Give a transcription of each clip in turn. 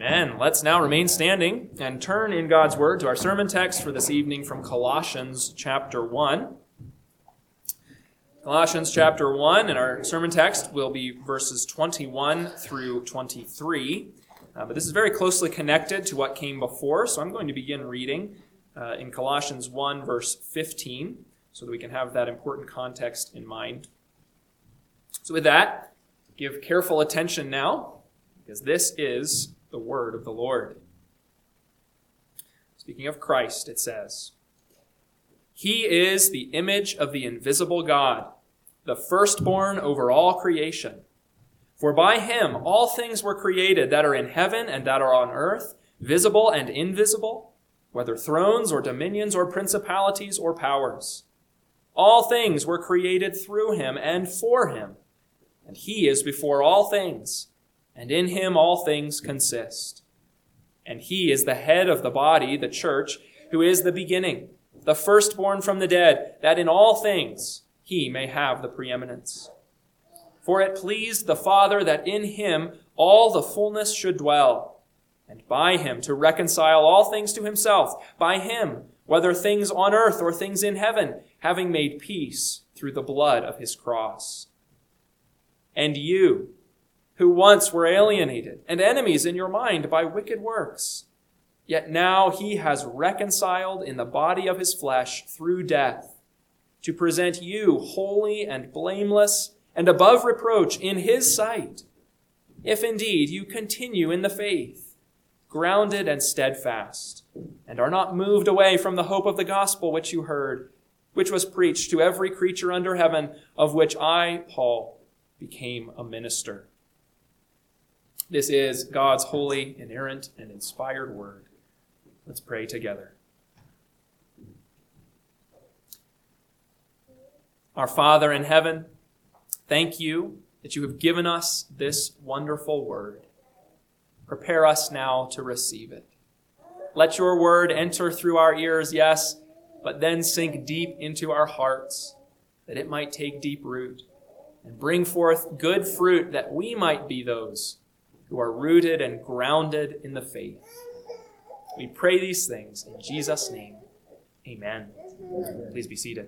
Amen. Let's now remain standing and turn in God's Word to our sermon text for this evening from Colossians chapter 1. Colossians chapter 1, and our sermon text will be verses 21 through 23. But this is very closely connected to what came before, so I'm going to begin reading in Colossians 1, verse 15, so that we can have that important context in mind. So with that, give careful attention now, because this is the word of the Lord. Speaking of Christ, it says, "He is the image of the invisible God, the firstborn over all creation. For by him all things were created that are in heaven and that are on earth, visible and invisible, whether thrones or dominions or principalities or powers. All things were created through him and for him, and he is before all things, and in him all things consist. And he is the head of the body, the church, who is the beginning, the firstborn from the dead, that in all things he may have the preeminence. For it pleased the Father that in him all the fullness should dwell, and by him to reconcile all things to himself, by him, whether things on earth or things in heaven, having made peace through the blood of his cross. And you, who once were alienated and enemies in your mind by wicked works, yet now he has reconciled in the body of his flesh through death, to present you holy and blameless and above reproach in his sight, if indeed you continue in the faith, grounded and steadfast, and are not moved away from the hope of the gospel which you heard, which was preached to every creature under heaven, of which I, Paul, became a minister." This is God's holy, inerrant, and inspired word. Let's pray together. Our Father in heaven, thank you that you have given us this wonderful word. Prepare us now to receive it. Let your word enter through our ears, yes, but then sink deep into our hearts, that it might take deep root and bring forth good fruit, that we might be those who are rooted and grounded in the faith. We pray these things in Jesus' name. Amen. Please be seated.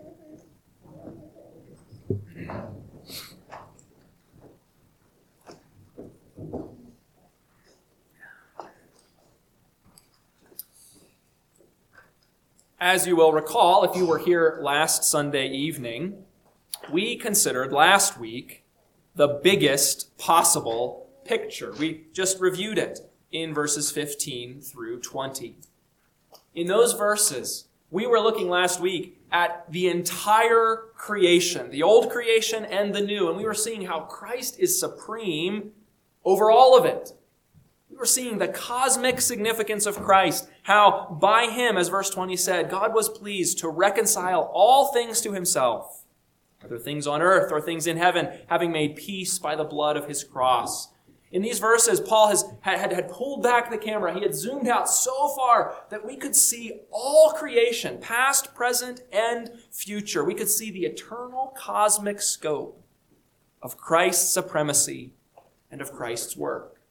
As you will recall, if you were here last Sunday evening, we considered last week the biggest possible picture. We just reviewed it in verses 15 through 20. In those verses, we were looking last week at the entire creation, the old creation and the new, and we were seeing how Christ is supreme over all of it. We were seeing the cosmic significance of Christ, how by him, as verse 20 said, God was pleased to reconcile all things to himself, whether things on earth or things in heaven, having made peace by the blood of his cross. In these verses, Paul had pulled back the camera. He had zoomed out so far that we could see all creation, past, present, and future. We could see the eternal cosmic scope of Christ's supremacy and of Christ's work.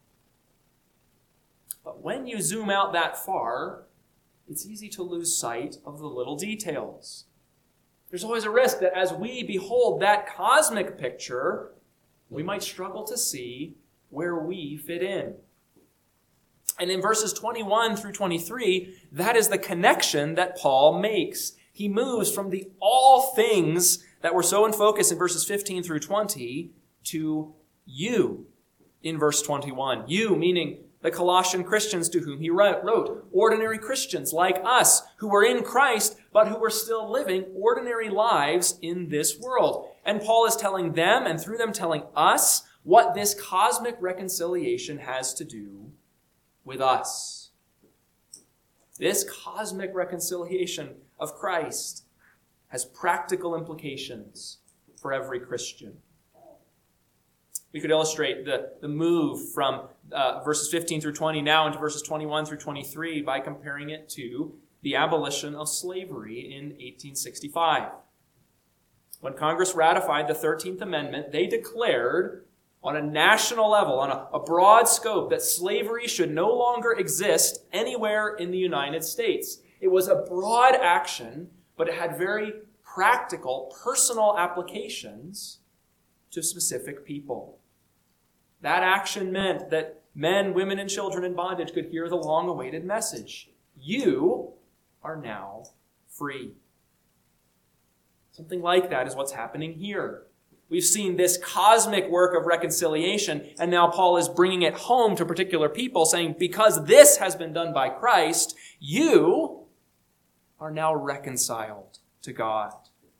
But when you zoom out that far, it's easy to lose sight of the little details. There's always a risk that as we behold that cosmic picture, we might struggle to see where we fit in. And in verses 21 through 23, that is the connection that Paul makes. He moves from the all things that were so in focus in verses 15 through 20 to you in verse 21. You, meaning the Colossian Christians to whom he wrote, ordinary Christians like us who were in Christ, but who were still living ordinary lives in this world. And Paul is telling them, and through them telling us, what this cosmic reconciliation has to do with us. This cosmic reconciliation of Christ has practical implications for every Christian. We could illustrate the move from verses 15 through 20 now into verses 21 through 23 by comparing it to the abolition of slavery in 1865. When Congress ratified the 13th Amendment, they declared on a national level, on a broad scope, that slavery should no longer exist anywhere in the United States. It was a broad action, but it had very practical, personal applications to specific people. That action meant that men, women, and children in bondage could hear the long-awaited message. You are now free. Something like that is what's happening here. We've seen this cosmic work of reconciliation, and now Paul is bringing it home to particular people, saying, because this has been done by Christ, you are now reconciled to God.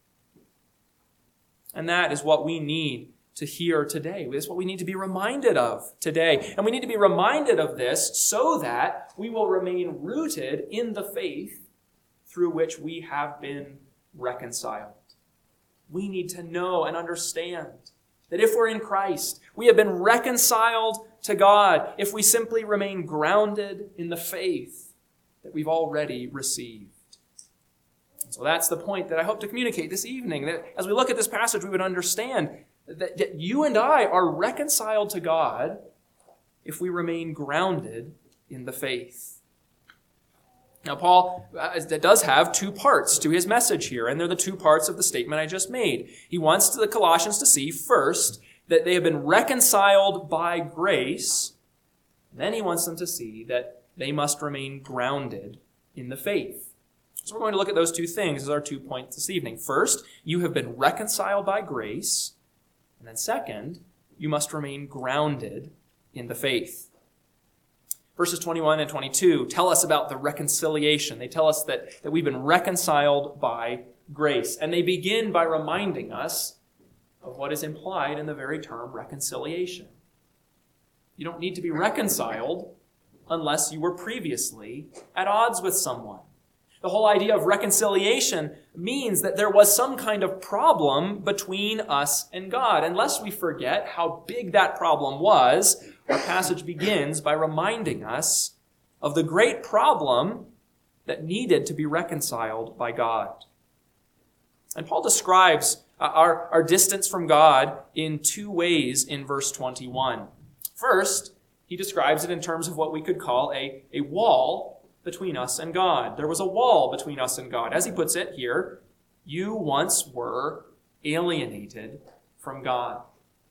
And that is what we need to hear today. This is what we need to be reminded of today. And we need to be reminded of this so that we will remain rooted in the faith through which we have been reconciled. We need to know and understand that if we're in Christ, we have been reconciled to God if we simply remain grounded in the faith that we've already received. So that's the point that I hope to communicate this evening, that as we look at this passage, we would understand that you and I are reconciled to God if we remain grounded in the faith. Now, Paul does have two parts to his message here, and they're the two parts of the statement I just made. He wants the Colossians to see, first, that they have been reconciled by grace. Then he wants them to see that they must remain grounded in the faith. So we're going to look at those two things as our 2 points this evening. First, you have been reconciled by grace. And then second, you must remain grounded in the faith. Verses 21 and 22 tell us about the reconciliation. They tell us that we've been reconciled by grace. And they begin by reminding us of what is implied in the very term reconciliation. You don't need to be reconciled unless you were previously at odds with someone. The whole idea of reconciliation means that there was some kind of problem between us and God. Unless we forget how big that problem was, our passage begins by reminding us of the great problem that needed to be reconciled by God. And Paul describes our distance from God in two ways in verse 21. First, he describes it in terms of what we could call a wall between us and God. There was a wall between us and God. As he puts it here, you once were alienated from God.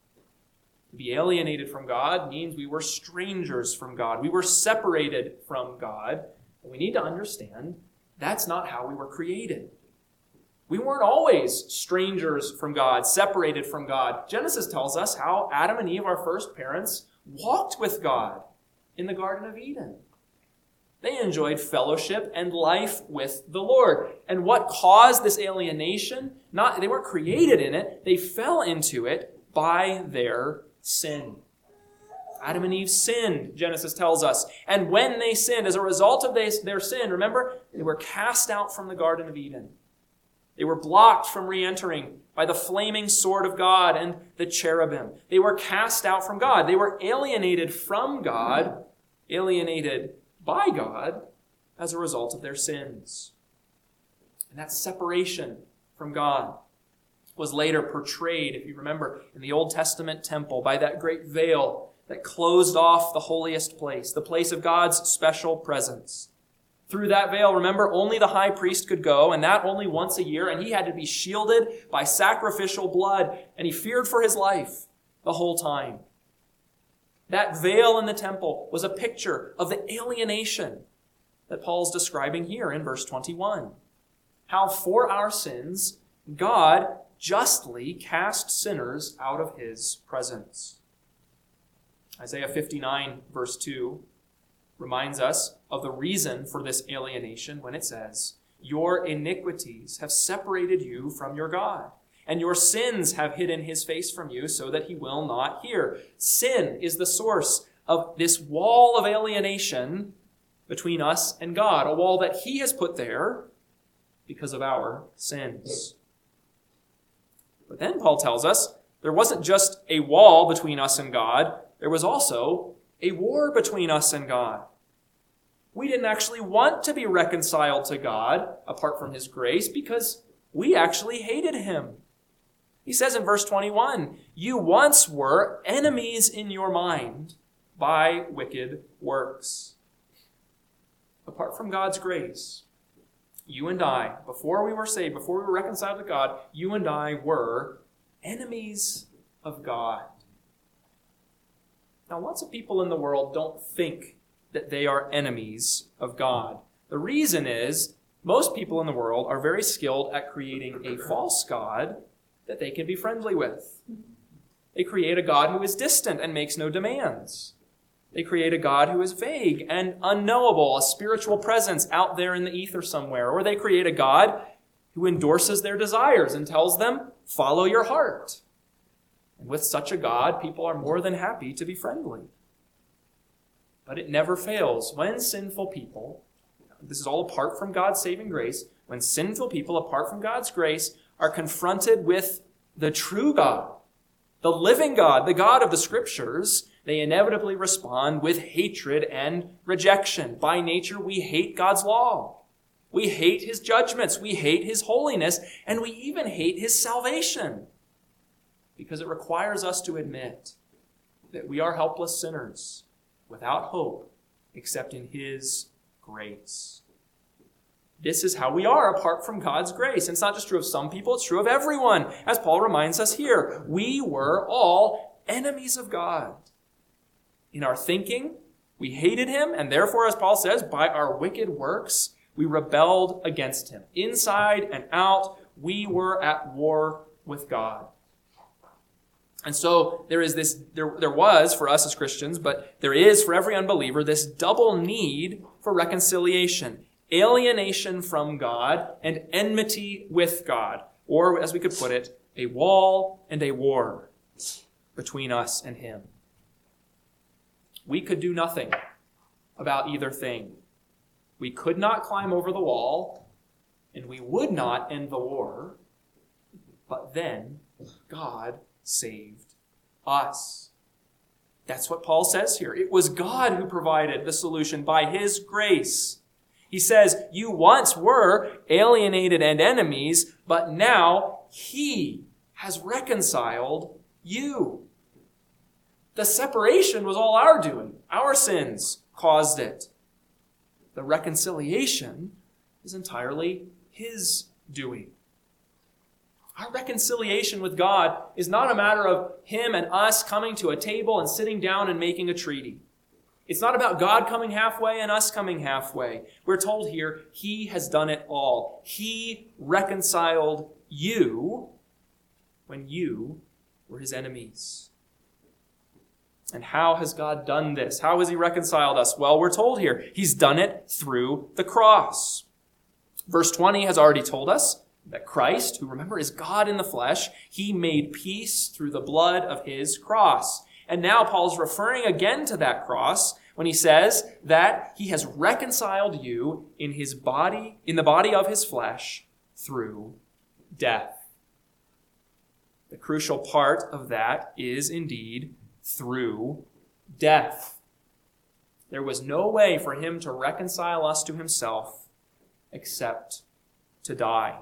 To be alienated from God means we were strangers from God. We were separated from God. And we need to understand that's not how we were created. We weren't always strangers from God, separated from God. Genesis tells us how Adam and Eve, our first parents, walked with God in the Garden of Eden. They enjoyed fellowship and life with the Lord. And what caused this alienation? They weren't created in it. They fell into it by their sin. Adam and Eve sinned, Genesis tells us. And when they sinned, as a result of their sin, remember, they were cast out from the Garden of Eden. They were blocked from re-entering by the flaming sword of God and the cherubim. They were cast out from God. They were alienated from God, alienated by God as a result of their sins. And that separation from God was later portrayed, if you remember, in the Old Testament temple by that great veil that closed off the holiest place, the place of God's special presence. Through that veil, remember, only the high priest could go, and that only once a year, and he had to be shielded by sacrificial blood, and he feared for his life the whole time. That veil in the temple was a picture of the alienation that Paul's describing here in verse 21. How for our sins, God justly cast sinners out of his presence. Isaiah 59, verse 2, reminds us of the reason for this alienation when it says, "Your iniquities have separated you from your God, and your sins have hidden his face from you so that he will not hear." Sin is the source of this wall of alienation between us and God, a wall that he has put there because of our sins. But then Paul tells us there wasn't just a wall between us and God, there was also a war between us and God. We didn't actually want to be reconciled to God apart from his grace because we actually hated him. He says in verse 21, you once were enemies in your mind by wicked works. Apart from God's grace, you and I, before we were saved, before we were reconciled to God, you and I were enemies of God. Now, lots of people in the world don't think that they are enemies of God. The reason is most people in the world are very skilled at creating a false God that they can be friendly with. They create a God who is distant and makes no demands. They create a God who is vague and unknowable, a spiritual presence out there in the ether somewhere. Or they create a God who endorses their desires and tells them, follow your heart. And with such a God, people are more than happy to be friendly. But it never fails. When sinful people, this is all apart from God's saving grace, when sinful people apart from God's grace are confronted with the true God, the living God, the God of the Scriptures, they inevitably respond with hatred and rejection. By nature, we hate God's law. We hate His judgments. We hate His holiness. And we even hate His salvation. Because it requires us to admit that we are helpless sinners without hope except in His grace. This is how we are apart from God's grace. And it's not just true of some people, it's true of everyone. As Paul reminds us here, we were all enemies of God. In our thinking, we hated Him, and therefore, as Paul says, by our wicked works, we rebelled against Him. Inside and out, we were at war with God. And so there was for us as Christians, but there is for every unbeliever, this double need for reconciliation. Alienation from God and enmity with God. Or, as we could put it, a wall and a war between us and Him. We could do nothing about either thing. We could not climb over the wall, and we would not end the war. But then God saved us. That's what Paul says here. It was God who provided the solution by His grace. He says, you once were alienated and enemies, but now He has reconciled you. The separation was all our doing. Our sins caused it. The reconciliation is entirely His doing. Our reconciliation with God is not a matter of Him and us coming to a table and sitting down and making a treaty. It's not about God coming halfway and us coming halfway. We're told here, He has done it all. He reconciled you when you were His enemies. And how has God done this? How has He reconciled us? Well, we're told here, He's done it through the cross. Verse 20 has already told us that Christ, who remember is God in the flesh, He made peace through the blood of His cross. And now Paul's referring again to that cross when he says that He has reconciled you in His body, in the body of His flesh, through death. The crucial part of that is indeed through death. There was no way for Him to reconcile us to Himself except to die.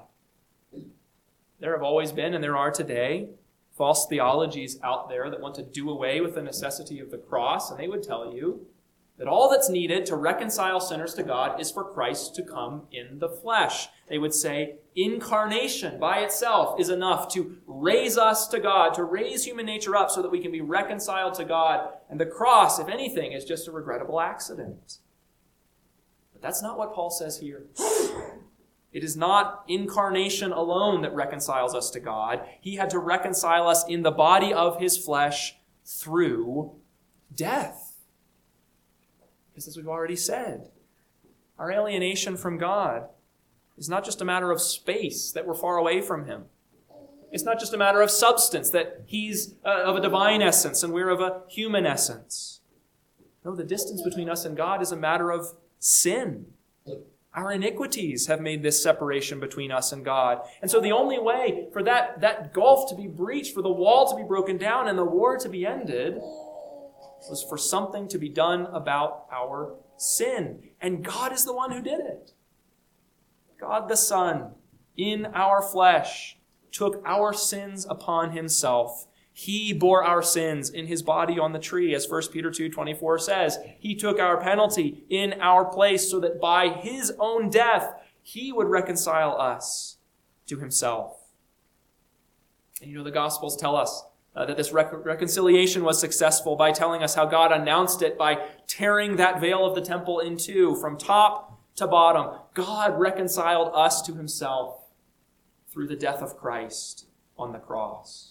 There have always been, and there are today, false theologies out there that want to do away with the necessity of the cross, and they would tell you that all that's needed to reconcile sinners to God is for Christ to come in the flesh. They would say incarnation by itself is enough to raise us to God, to raise human nature up so that we can be reconciled to God. And the cross, if anything, is just a regrettable accident. But that's not what Paul says here. It is not incarnation alone that reconciles us to God. He had to reconcile us in the body of His flesh through death. Because as we've already said, our alienation from God is not just a matter of space, that we're far away from Him. It's not just a matter of substance, that He's of a divine essence and we're of a human essence. No, the distance between us and God is a matter of sin. Our iniquities have made this separation between us and God. And so the only way for that gulf to be breached, for the wall to be broken down and the war to be ended, was for something to be done about our sin. And God is the one who did it. God the Son, in our flesh, took our sins upon himself. He bore our sins in his body on the tree, as 1 Peter 2:24 says. He took our penalty in our place so that by his own death, he would reconcile us to himself. And the Gospels tell us that this reconciliation was successful by telling us how God announced it by tearing that veil of the temple in two from top to bottom. God reconciled us to himself through the death of Christ on the cross.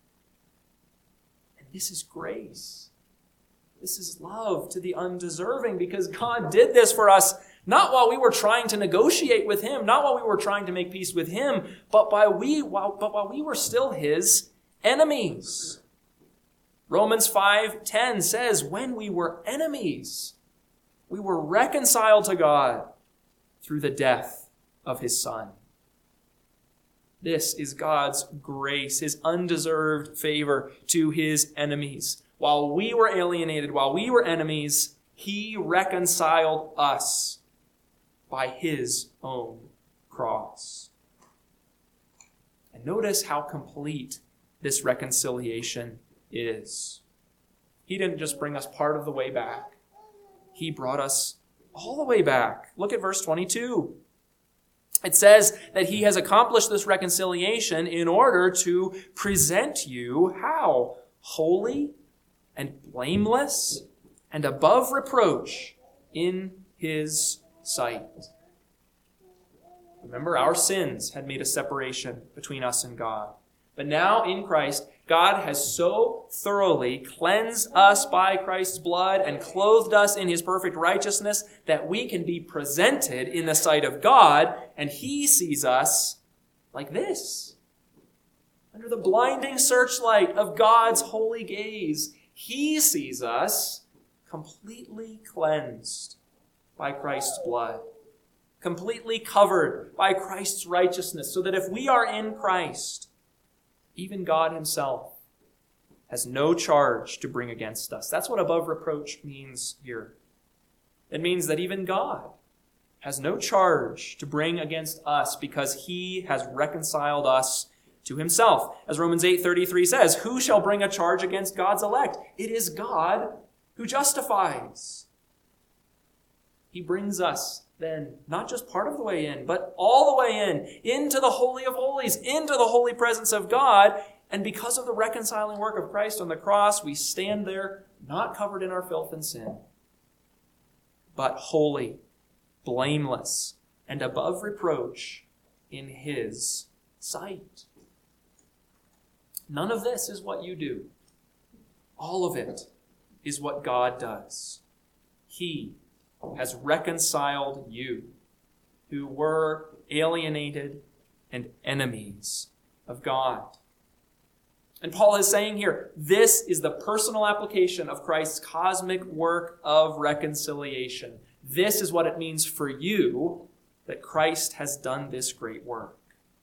And this is grace. This is love to the undeserving, because God did this for us not while we were trying to negotiate with him, not while we were trying to make peace with him, but while we were still his enemies. Romans 5:10 says, when we were enemies, we were reconciled to God through the death of his Son. This is God's grace, his undeserved favor to his enemies. While we were alienated, while we were enemies, he reconciled us by his own cross. And notice how complete this reconciliation is. He didn't just bring us part of the way back. He brought us all the way back. Look at verse 22. It says that he has accomplished this reconciliation in order to present you how? Holy and blameless and above reproach in his sight. Remember, our sins had made a separation between us and God. But now in Christ, God has so thoroughly cleansed us by Christ's blood and clothed us in his perfect righteousness that we can be presented in the sight of God, and he sees us like this. Under the blinding searchlight of God's holy gaze, he sees us completely cleansed by Christ's blood, completely covered by Christ's righteousness, so that if we are in Christ, even God himself has no charge to bring against us. That's what above reproach means here. It means that even God has no charge to bring against us because he has reconciled us to himself. As Romans 8:33 says, who shall bring a charge against God's elect? It is God who justifies. He brings us then not just part of the way in, but all the way in, into the Holy of Holies, into the holy presence of God. And because of the reconciling work of Christ on the cross, we stand there not covered in our filth and sin, but holy, blameless, and above reproach in his sight. None of this is what you do. All of it is what God does. He has reconciled you, who were alienated and enemies of God. And Paul is saying here, this is the personal application of Christ's cosmic work of reconciliation. This is what it means for you that Christ has done this great work.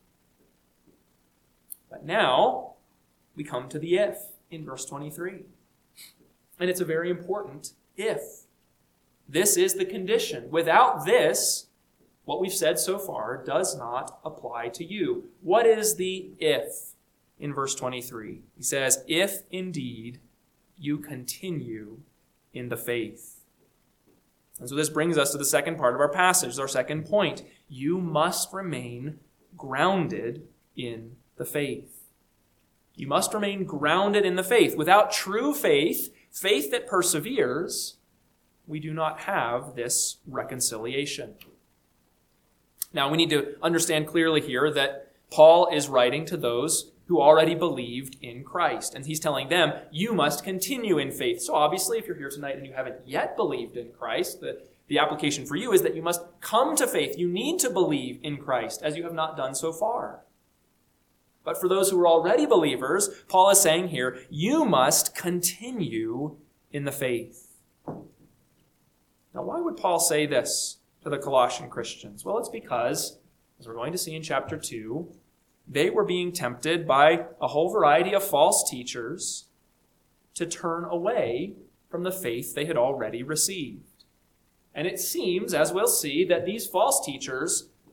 But now we come to the if in verse 23. And it's a very important if. This is the condition. Without this, what we've said so far does not apply to you. What is the if in verse 23? He says, if indeed you continue in the faith. And so this brings us to the second part of our passage, our second point. You must remain grounded in the faith. You must remain grounded in the faith. Without true faith, faith that perseveres, we do not have this reconciliation. Now, we need to understand clearly here that Paul is writing to those who already believed in Christ. And he's telling them, you must continue in faith. So obviously, if you're here tonight and you haven't yet believed in Christ, the application for you is that you must come to faith. You need to believe in Christ, as you have not done so far. But for those who are already believers, Paul is saying here, you must continue in the faith. Now, why would Paul say this to the Colossian Christians? Well, it's because, as we're going to see in chapter 2, they were being tempted by a whole variety of false teachers to turn away from the faith they had already received. And it seems, as we'll see, that these false teachers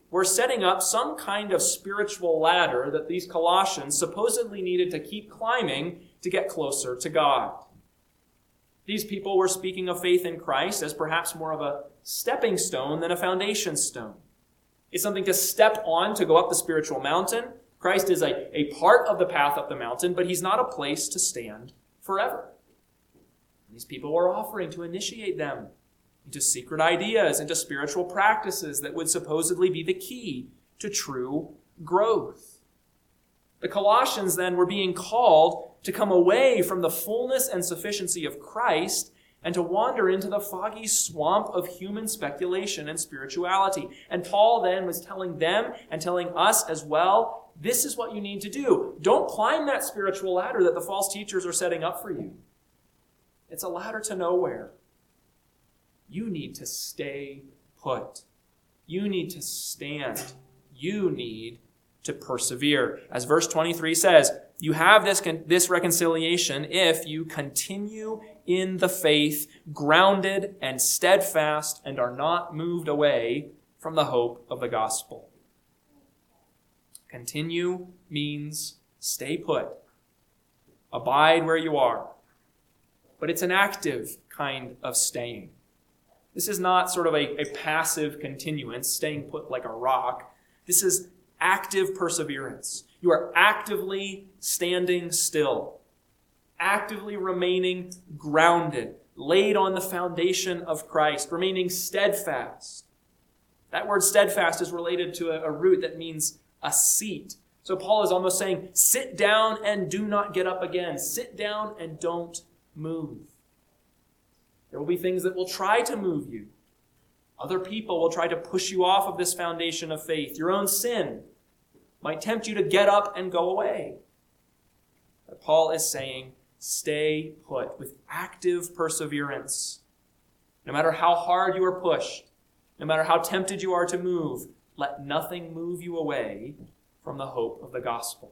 were setting up some kind of spiritual ladder that these Colossians supposedly needed to keep climbing to get closer to God. These people were speaking of faith in Christ as perhaps more of a stepping stone than a foundation stone. It's something to step on to go up the spiritual mountain. Christ is a part of the path up the mountain, but he's not a place to stand forever. These people were offering to initiate them into secret ideas, into spiritual practices that would supposedly be the key to true growth. The Colossians then were being called to come away from the fullness and sufficiency of Christ and to wander into the foggy swamp of human speculation and spirituality. And Paul then was telling them and telling us as well, this is what you need to do. Don't climb that spiritual ladder that the false teachers are setting up for you. It's a ladder to nowhere. You need to stay put. You need to stand. You need to persevere. As verse 23 says, you have this reconciliation if you continue in the faith, grounded and steadfast, and are not moved away from the hope of the gospel. Continue means stay put. Abide where you are. But it's an active kind of staying. This is not sort of a passive continuance, staying put like a rock. This is active perseverance. You are actively standing still, actively remaining grounded, laid on the foundation of Christ, remaining steadfast. That word steadfast is related to a root that means a seat. So Paul is almost saying, sit down and do not get up again. Sit down and don't move. There will be things that will try to move you. Other people will try to push you off of this foundation of faith. Your own sin might tempt you to get up and go away. But Paul is saying, stay put with active perseverance. No matter how hard you are pushed, no matter how tempted you are to move, let nothing move you away from the hope of the gospel.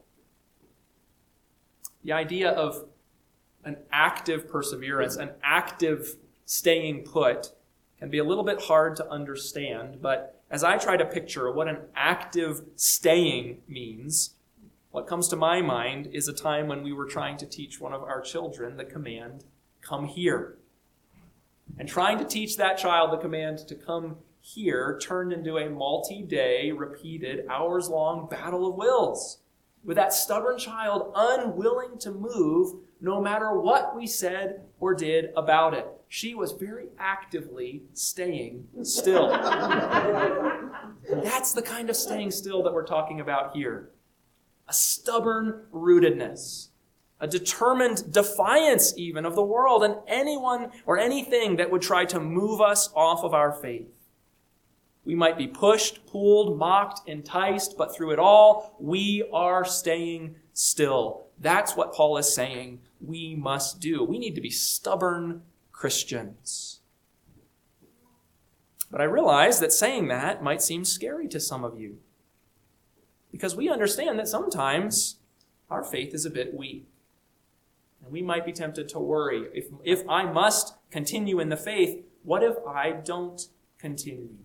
The idea of an active perseverance, an active staying put, can be a little bit hard to understand, but as I try to picture what an active staying means, what comes to my mind is a time when we were trying to teach one of our children the command, come here. And trying to teach that child the command to come here turned into a multi-day, repeated, hours-long battle of wills, with that stubborn child unwilling to move no matter what we said or did about it. She was very actively staying still. That's the kind of staying still that we're talking about here. A stubborn rootedness, a determined defiance even of the world and anyone or anything that would try to move us off of our faith. We might be pushed, pulled, mocked, enticed, but through it all, we are staying still. That's what Paul is saying we must do. We need to be stubborn Christians. But I realize that saying that might seem scary to some of you, because we understand that sometimes our faith is a bit weak. And we might be tempted to worry, if I must continue in the faith, what if I don't continue?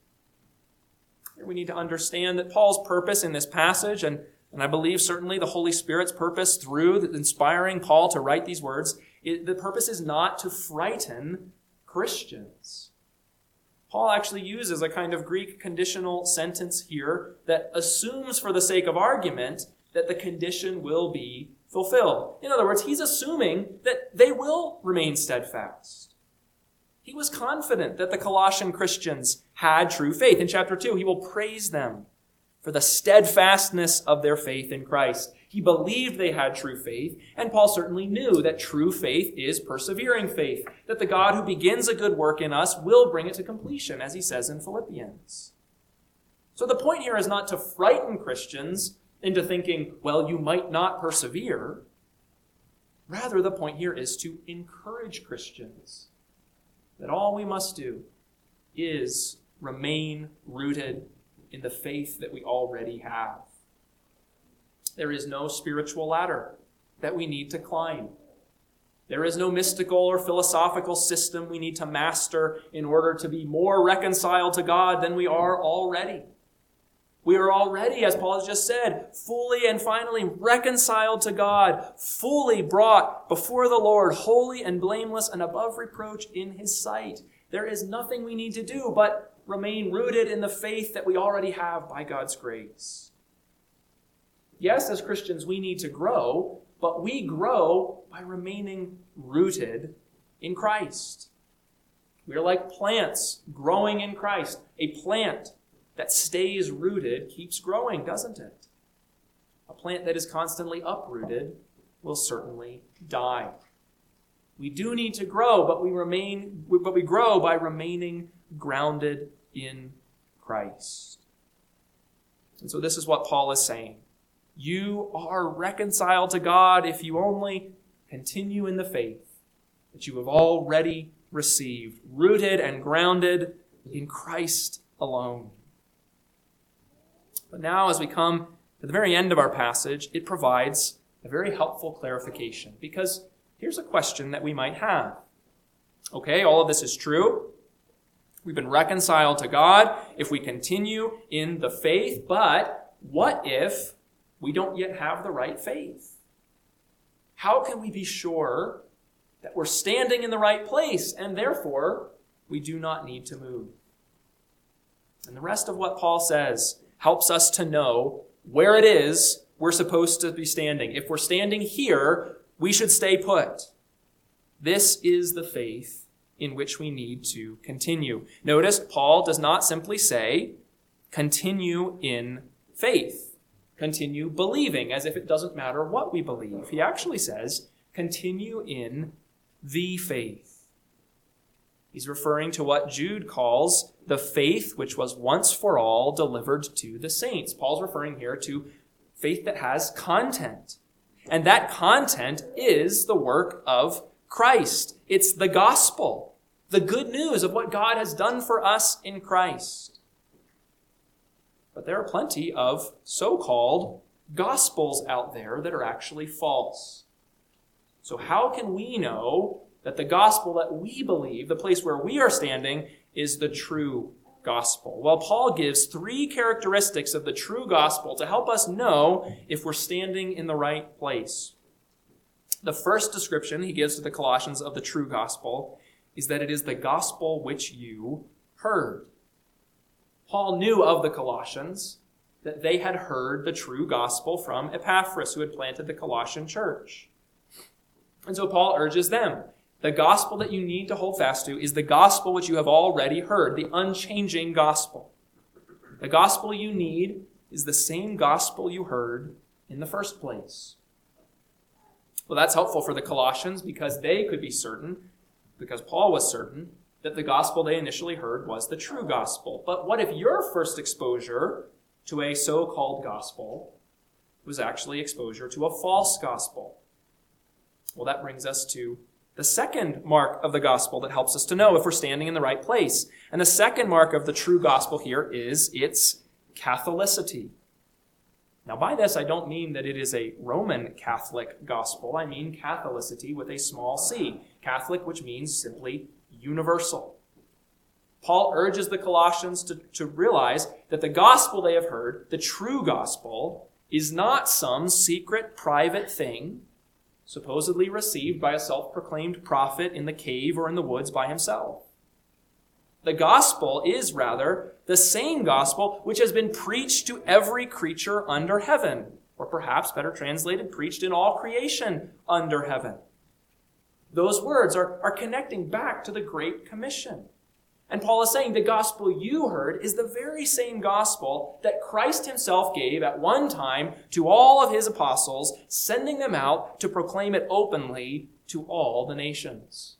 We need to understand that Paul's purpose in this passage, and I believe certainly the Holy Spirit's purpose through inspiring Paul to write these words, the purpose is not to frighten Christians. Paul actually uses a kind of Greek conditional sentence here that assumes for the sake of argument that the condition will be fulfilled. In other words, he's assuming that they will remain steadfast. He was confident that the Colossian Christians had true faith. In chapter 2, he will praise them for the steadfastness of their faith in Christ. He believed they had true faith, and Paul certainly knew that true faith is persevering faith, that the God who begins a good work in us will bring it to completion, as he says in Philippians. So the point here is not to frighten Christians into thinking, well, you might not persevere. Rather, the point here is to encourage Christians that all we must do is remain rooted in the faith that we already have. There is no spiritual ladder that we need to climb. There is no mystical or philosophical system we need to master in order to be more reconciled to God than we are already. We are already, as Paul has just said, fully and finally reconciled to God, fully brought before the Lord, holy and blameless and above reproach in his sight. There is nothing we need to do but remain rooted in the faith that we already have by God's grace. Yes, as Christians, we need to grow, but we grow by remaining rooted in Christ. We are like plants growing in Christ. A plant that stays rooted keeps growing, doesn't it? A plant that is constantly uprooted will certainly die. We do need to grow, but we grow by remaining grounded in Christ. And so this is what Paul is saying. You are reconciled to God if you only continue in the faith that you have already received, rooted and grounded in Christ alone. But now, as we come to the very end of our passage, it provides a very helpful clarification, because here's a question that we might have. Okay, all of this is true. We've been reconciled to God if we continue in the faith, but what if we don't yet have the right faith? How can we be sure that we're standing in the right place and therefore we do not need to move? And the rest of what Paul says helps us to know where it is we're supposed to be standing. If we're standing here, we should stay put. This is the faith in which we need to continue. Notice, Paul does not simply say, continue in faith. Continue believing, as if it doesn't matter what we believe. He actually says, continue in the faith. He's referring to what Jude calls the faith which was once for all delivered to the saints. Paul's referring here to faith that has content. And that content is the work of Christ. It's the gospel, the good news of what God has done for us in Christ. But there are plenty of so-called gospels out there that are actually false. So how can we know that the gospel that we believe, the place where we are standing, is the true gospel? Well, Paul gives 3 characteristics of the true gospel to help us know if we're standing in the right place. The first description he gives to the Colossians of the true gospel is that it is the gospel which you heard. Paul knew of the Colossians that they had heard the true gospel from Epaphras, who had planted the Colossian church. And so Paul urges them, the gospel that you need to hold fast to is the gospel which you have already heard, the unchanging gospel. The gospel you need is the same gospel you heard in the first place. Well, that's helpful for the Colossians because they could be certain, because Paul was certain, that the gospel they initially heard was the true gospel. But what if your first exposure to a so-called gospel was actually exposure to a false gospel? Well, that brings us to the second mark of the gospel that helps us to know if we're standing in the right place. And the second mark of the true gospel here is its Catholicity. Now, by this, I don't mean that it is a Roman Catholic gospel. I mean Catholicity with a small c. Catholic, which means simply universal. Paul urges the Colossians to realize that the gospel they have heard, the true gospel, is not some secret, private thing supposedly received by a self-proclaimed prophet in the cave or in the woods by himself. The gospel is rather the same gospel which has been preached to every creature under heaven, or perhaps better translated, preached in all creation under heaven. Those words are connecting back to the Great Commission. And Paul is saying the gospel you heard is the very same gospel that Christ himself gave at one time to all of his apostles, sending them out to proclaim it openly to all the nations.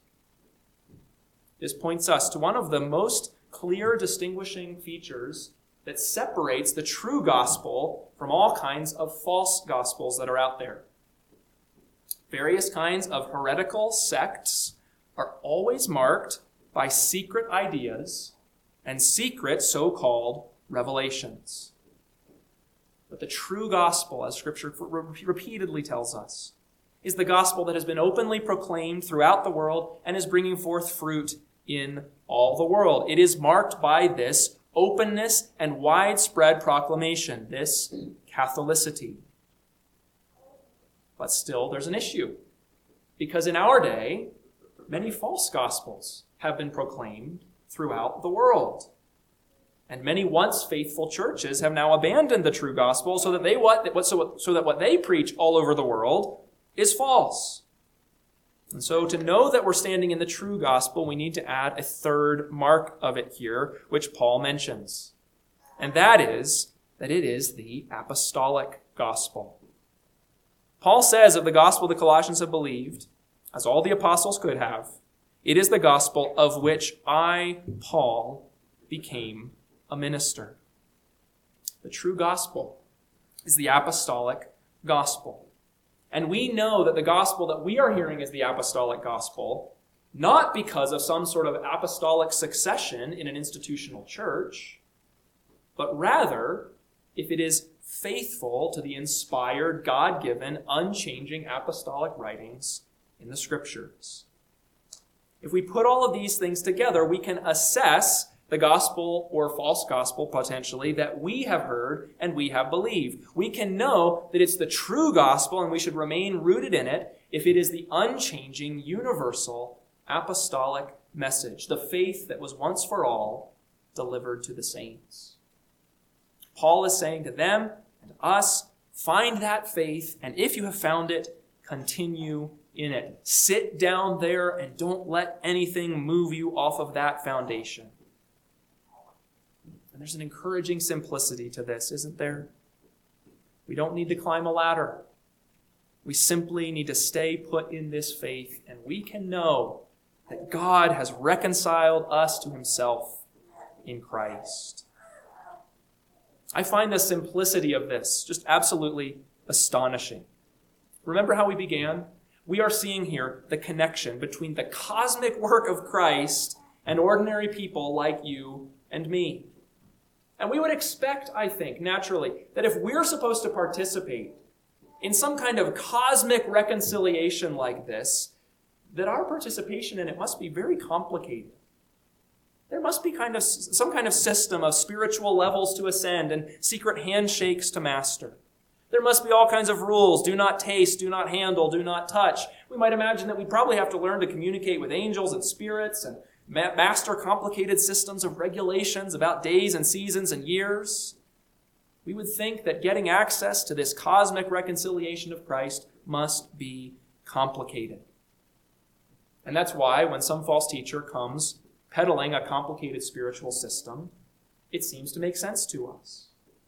This points us to one of the most clear distinguishing features that separates the true gospel from all kinds of false gospels that are out there. Various kinds of heretical sects are always marked by secret ideas and secret so-called revelations. But the true gospel, as Scripture repeatedly tells us, is the gospel that has been openly proclaimed throughout the world and is bringing forth fruit in all the world. It is marked by this openness and widespread proclamation, this Catholicity. But still, there's an issue. Because in our day, many false gospels have been proclaimed throughout the world. And many once faithful churches have now abandoned the true gospel so that what they preach all over the world is false. And so to know that we're standing in the true gospel, we need to add a third mark of it here, which Paul mentions. And that is that it is the apostolic gospel. Paul says of the gospel the Colossians have believed, as all the apostles could have, it is the gospel of which I, Paul, became a minister. The true gospel is the apostolic gospel. And we know that the gospel that we are hearing is the apostolic gospel, not because of some sort of apostolic succession in an institutional church, but rather if it is faithful to the inspired, God-given, unchanging apostolic writings in the Scriptures. If we put all of these things together, we can assess the gospel or false gospel, potentially, that we have heard and we have believed. We can know that it's the true gospel and we should remain rooted in it if it is the unchanging, universal, apostolic message, the faith that was once for all delivered to the saints. Paul is saying to them and to us, find that faith, and if you have found it, continue in it. Sit down there and don't let anything move you off of that foundation. And there's an encouraging simplicity to this, isn't there? We don't need to climb a ladder. We simply need to stay put in this faith, and we can know that God has reconciled us to himself in Christ. I find the simplicity of this just absolutely astonishing. Remember how we began? We are seeing here the connection between the cosmic work of Christ and ordinary people like you and me. And we would expect, I think, naturally, that if we're supposed to participate in some kind of cosmic reconciliation like this, that our participation in it must be very complicated. There must be some kind of system of spiritual levels to ascend and secret handshakes to master. There must be all kinds of rules. Do not taste, do not handle, do not touch. We might imagine that we probably have to learn to communicate with angels and spirits and master complicated systems of regulations about days and seasons and years. We would think that getting access to this cosmic reconciliation of Christ must be complicated. And that's why when some false teacher comes peddling a complicated spiritual system, it seems to make sense to us.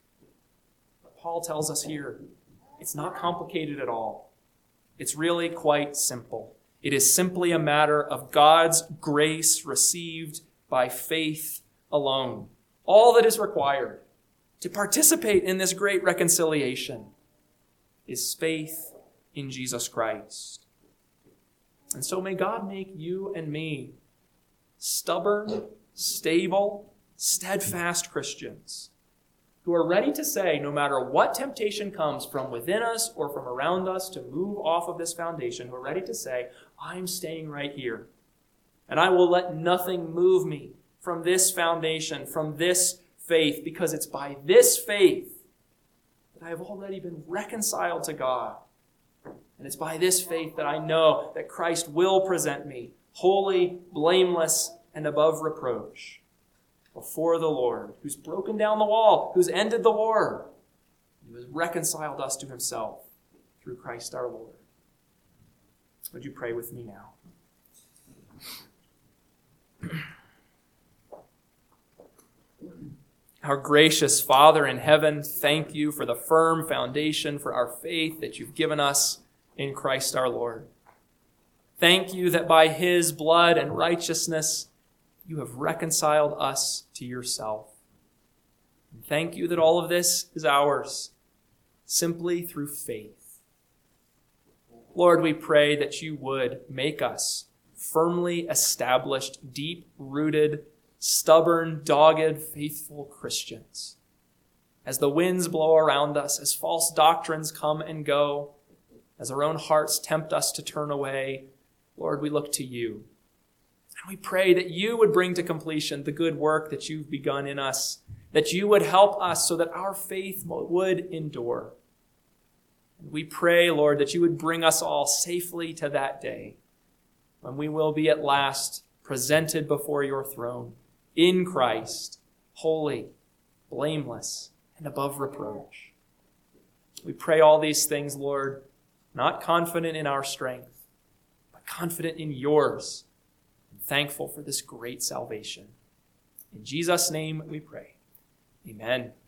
But Paul tells us here, it's not complicated at all. It's really quite simple. It is simply a matter of God's grace received by faith alone. All that is required to participate in this great reconciliation is faith in Jesus Christ. And so may God make you and me stubborn, stable, steadfast Christians who are ready to say, no matter what temptation comes from within us or from around us to move off of this foundation, who are ready to say, I'm staying right here, and I will let nothing move me from this foundation, from this faith, because it's by this faith that I have already been reconciled to God. And it's by this faith that I know that Christ will present me holy, blameless, and above reproach before the Lord, who's broken down the wall, who's ended the war, who has reconciled us to himself through Christ our Lord. Would you pray with me now? Our gracious Father in heaven, thank you for the firm foundation for our faith that you've given us in Christ our Lord. Thank you that by his blood and righteousness you have reconciled us to yourself. And thank you that all of this is ours simply through faith. Lord, we pray that you would make us firmly established, deep-rooted, stubborn, dogged, faithful Christians. As the winds blow around us, as false doctrines come and go, as our own hearts tempt us to turn away, Lord, we look to you. And we pray that you would bring to completion the good work that you've begun in us that you would help us so that our faith would endure. And we pray, Lord, that you would bring us all safely to that day when we will be at last presented before your throne in Christ, holy, blameless, and above reproach. We pray all these things, Lord, not confident in our strength, but confident in yours, and thankful for this great salvation. In Jesus' name we pray. Amen.